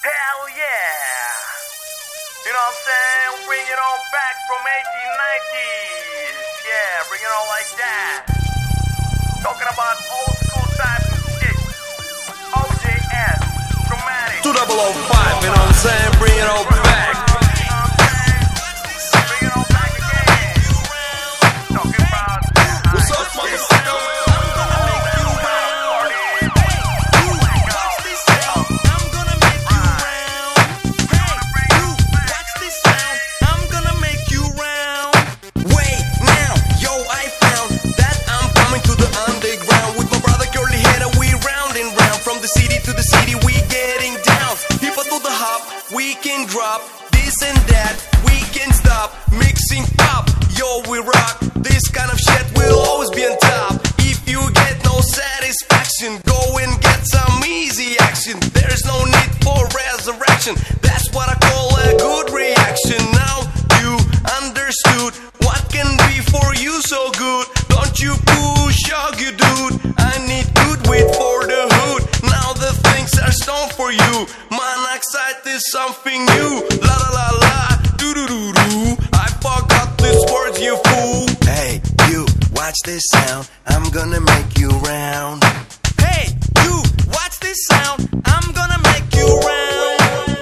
Hell yeah! You know what I'm saying? Bring it on back from 1890s. Yeah, bring it on like that. Talking about old school type of shit. OJS, dramatic. 2005, you know what I'm saying? Bring it on back. Bring it on back again. Talking about What's up, motherfucker? We can drop this and that, we can stop mixing pop. Yo, we rock, this kind of shit will always be on top. If you get no satisfaction, go and get some easy action. There's no need for resurrection, that's what I call a good reaction. Now you understood what can be for you so good. Don't you push, you dude. I need good weed for the hood. Now the things are stone for you. Monoxide is something new. La la la la, doo doo doo doo. I forgot these words, you fool. Hey, you, watch this sound. I'm gonna make you round. Hey, you, watch this sound. I'm gonna make you round.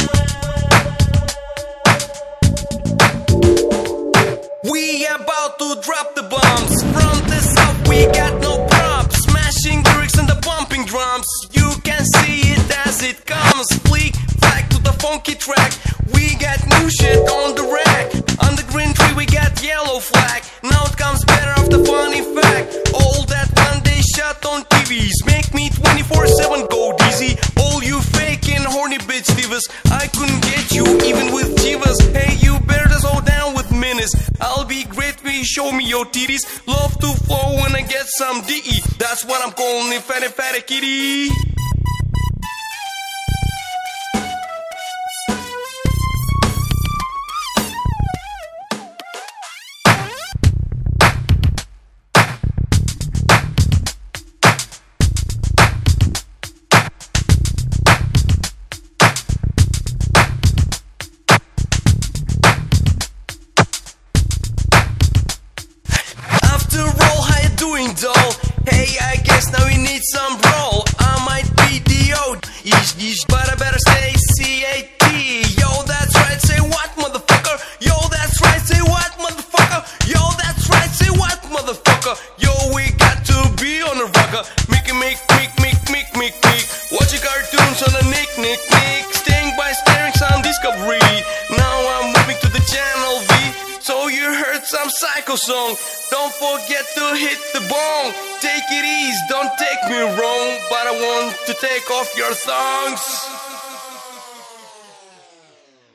We about to drop the bombs. From the south, we got no props. Smashing lyrics and the bumping drums. You can see it as it comes. Flick, flag to the funky track. We got new shit on the rack. On the green tree, we got yellow flag. Now it comes better off the funny fact. All that one day shot on TVs make me 24/7 go dizzy. All you fake and horny bitch divas, I couldn't get you even with divas. Hey, you better just hold down with menace. I'll be great when you show me your titties. Love to flow when I get some DE. That's what I'm calling it, fatty fatty kitty. Doll. Hey, I guess now we need some roll. I might be D.O. Yeesh, but I better say C-A-T. Yo, that's right, say what, motherfucker? Yo, that's right, say what, motherfucker? Yo, that's right, say what, motherfucker? Yo, we got to be on the rocker. Make. Watching cartoons on a nick. Staying by staring some Discovery. Now I'm moving to the channel V. So you heard some psycho song. Don't forget to hit the bong. Take it easy, don't take me wrong, but I want to take off your thongs.